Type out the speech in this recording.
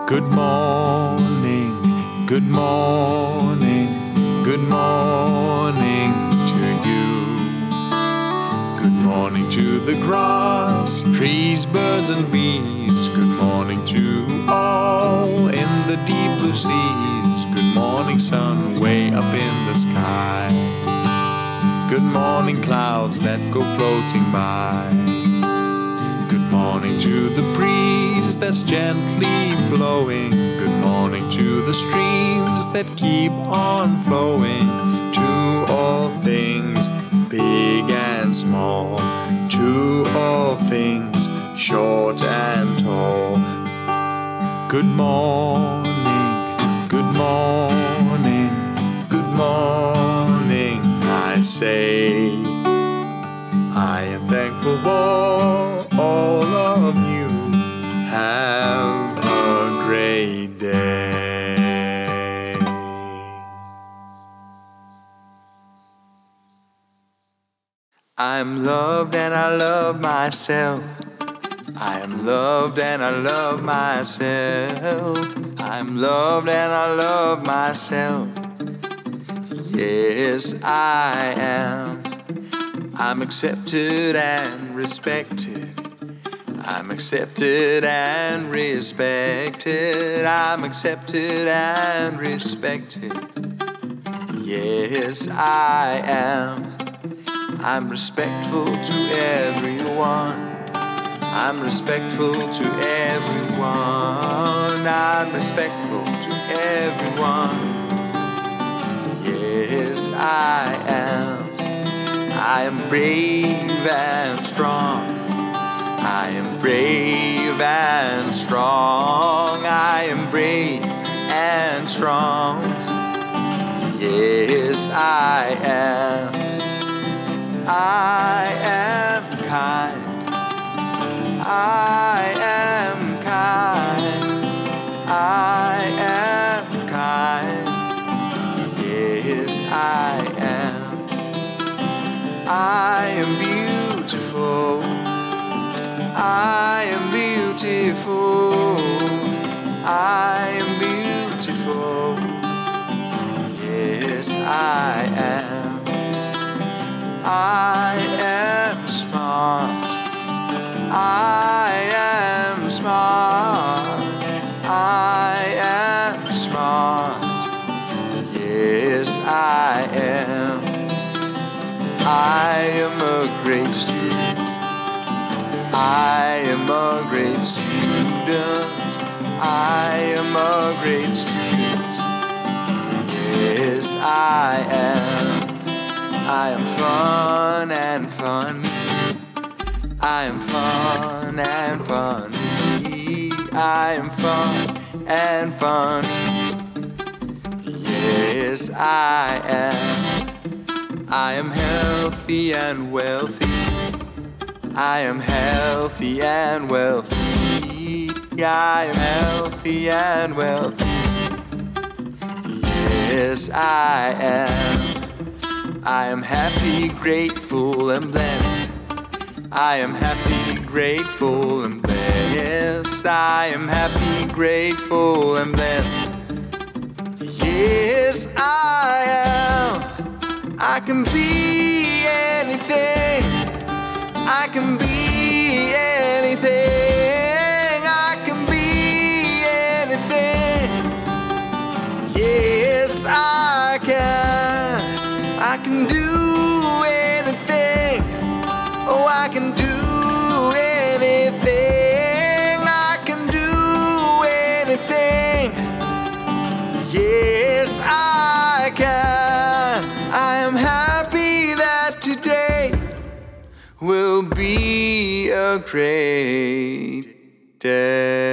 Good morning, good morning, good morning to you. Good morning to the grass, trees, birds and bees. Good morning to all in the deep blue seas. Good morning sun way up in the sky. Good morning clouds that go floating by. Good morning to the breeze that's gently blowing. Good morning to the streams that keep on flowing. To all things big and small, to all things short and tall. Good morning, good morning, good morning, I say. I am thankful for all of you. Have a great day. I'm loved and I love myself. I am loved and I love myself. I'm loved and I love myself. Yes, I am. I'm accepted and respected. I'm accepted and respected. I'm accepted and respected. Yes, I am. I'm respectful to everyone. I'm respectful to everyone. I'm respectful to everyone. Yes, I am. I am brave and strong. I am brave and strong. I am brave and strong. Yes, I am. I am kind. I am kind. I am kind. Yes, I am. I am beautiful. I am beautiful. I am beautiful. Yes, I am. I am smart. I am smart. I am smart. Yes, I am. I am a great student. I am a great student. I am a great student. Yes, I am. I am fun and funny. I am fun and funny. I am fun and funny. Yes, I am. I am healthy and wealthy. I am healthy and wealthy. I am healthy and wealthy. Yes, I am. I am happy, grateful and blessed. I am happy, grateful and blessed. I am happy, grateful and blessed. Yes, I am. I can be anything. I can be anything. I can be anything. Yes, I can. I can do anything. Oh, I can do anything. I can do anything. Yes, I can. I am happy that today will be a great day.